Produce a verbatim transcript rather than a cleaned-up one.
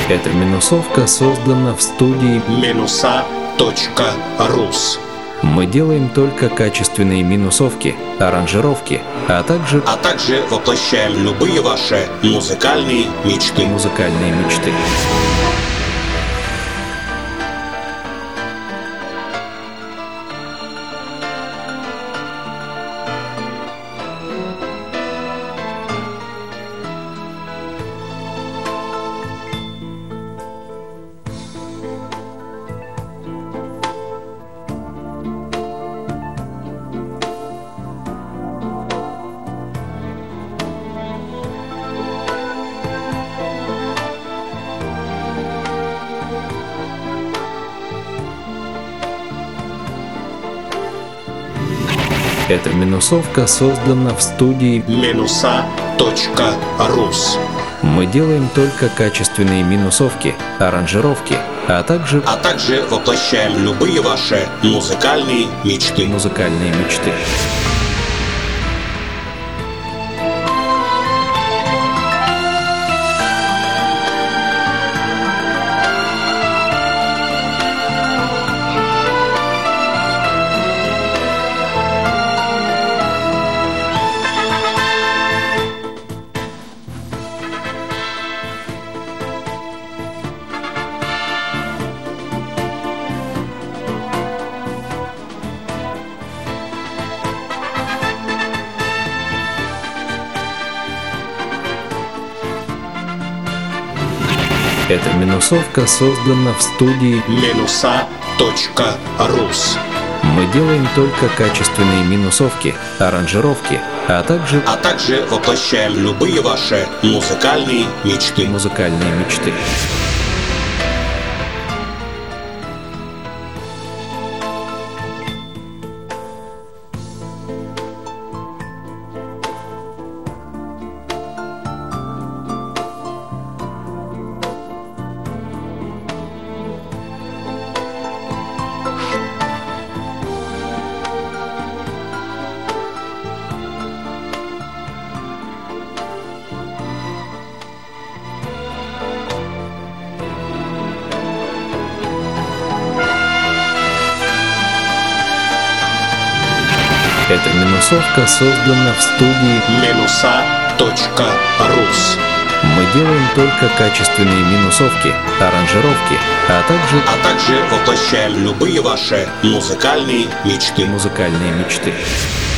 Эта минусовка создана в студии минуса точка рус. Мы делаем только качественные минусовки, аранжировки, а также, а также воплощаем любые ваши музыкальные мечты. музыкальные мечты. Эта минусовка создана в студии минуса точка рус. Мы делаем только качественные минусовки, аранжировки, а также, а также воплощаем любые ваши музыкальные мечты. музыкальные мечты. Эта минусовка создана в студии минуса точка рус. Мы делаем только качественные минусовки, аранжировки, а также, а также воплощаем любые ваши музыкальные мечты. музыкальные мечты. Эта минусовка создана в студии минуса точка рус. Мы делаем только качественные минусовки, аранжировки, а также, а также воплощаем любые ваши музыкальные мечты. музыкальные мечты.